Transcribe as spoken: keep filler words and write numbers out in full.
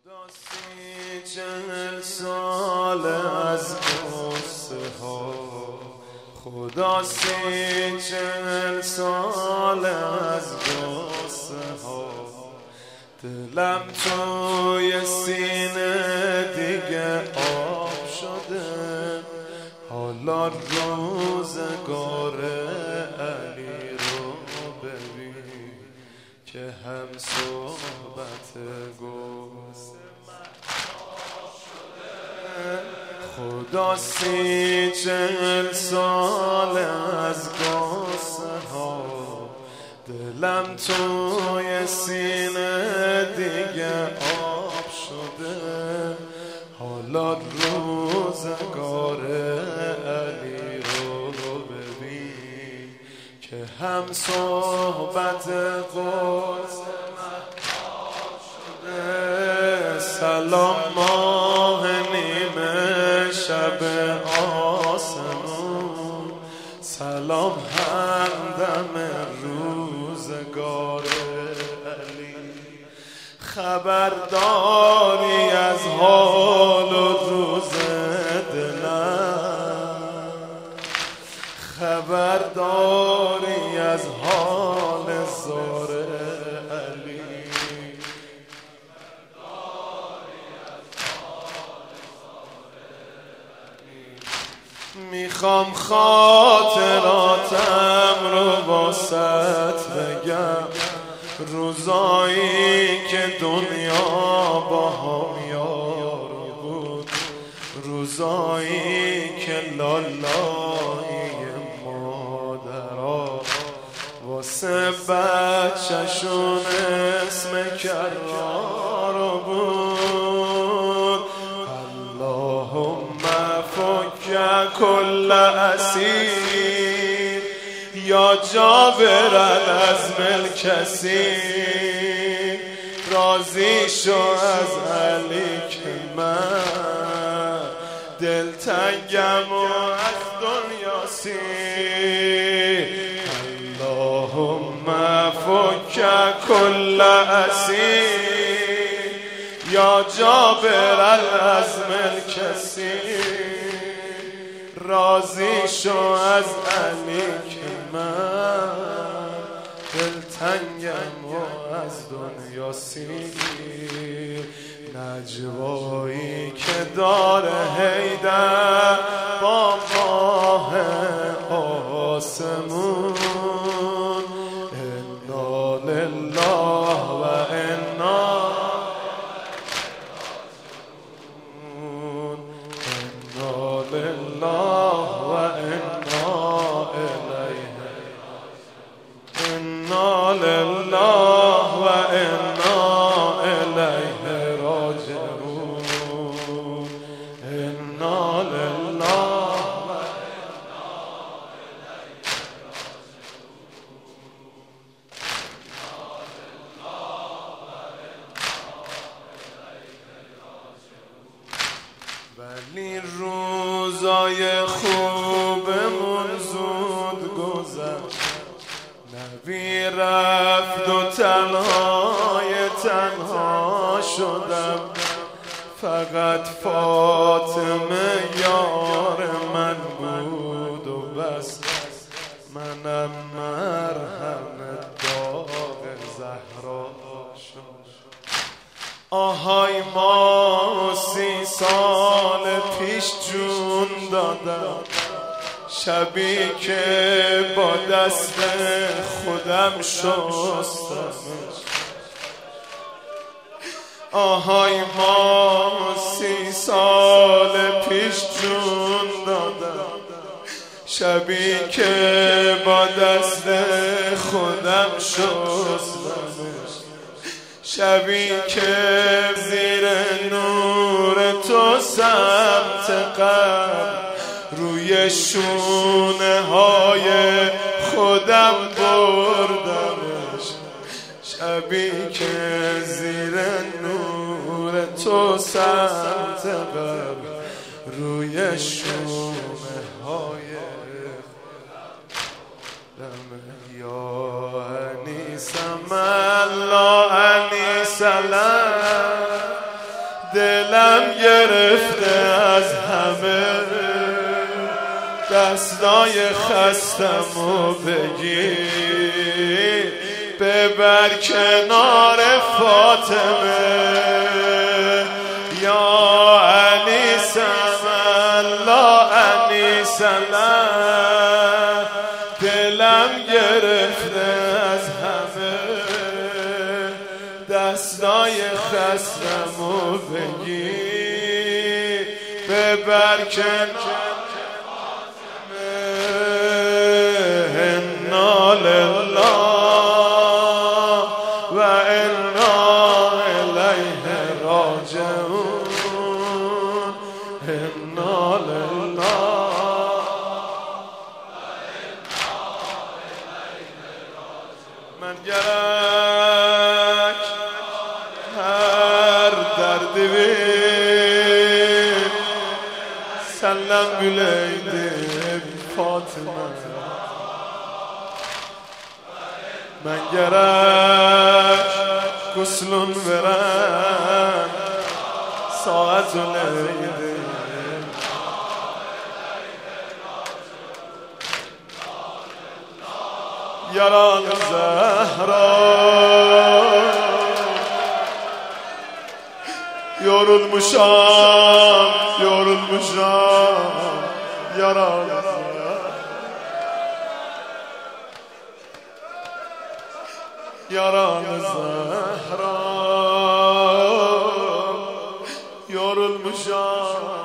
خدا سی چهل سال از قصه ها، خدا سی چهل سال از قصه ها، دلم توی سینه دیگه آب شده. حالا روزگار علی رو ببین که هم صحبت گفت خدا سی چهل سال از قصه ها، دلم توی سینه دیگه آب شده. حالا روزگار علی رو ببین که هم صحبت قصه شده. سلام ماه نیمه شب آسمون، سلام همدم روزگار علی. خبرداری از حال و روز دلم، خبرداری از حال زار علی. میخوام خاطراتم رو واسط بگم، روزایی که دنیا با هم یار بود، روزایی که لالایی مادرها واسه بچه‌شون اسم کرار بود. اللهم فک کل اسیر یا جابر العزم الکثیر. راضی شو از علی که من دلتنگم و از دنیا سیر. اللهم فک کل اسیر یا جابر العزم الکثیر. راضی شو از علی که من دلتنگم و از دنیا سیر. نجوایی که داره حیدر با ماه آسمون، انا لله و انا انا لله و انا الیه انا لله و انا الیه راجعون. انا لله و انا الیه راجعون. ولی روزای خوبمون زود گذشت، نبی رفت و تنهای تنها شدم. فقط فاطمه یار من بود و بس، منم مرهم داغ زهرا شد. آهای ما سی سال پیش جون دادم، شبی که با دست خودم شستم. آهای ما سی سال پیش جون دادم، شبی که با دست خودم شستم. شبی که زیر نور تو سمت قلب روی شونه های خودم بردمش. شبی که زیر نور تو سمت قلب روی شونه های خودم. یا انیسم الله انیس لم دلم گرفته از همه دستای خستمو بگیر ببر کنار فاطمه یا علی سملا علی سلام دلم گرفته از همه دستای خستمو بگیر ببر کنار انا لله و انا الیه راجعون انا لله من گرک هر دردی بی سلم گلیده فاطمه من گرک گسلون برن ساعت و لیده یاران زهرا yorulmuşam yorulmuşam yaralı yaralı Zehra yorulmuşam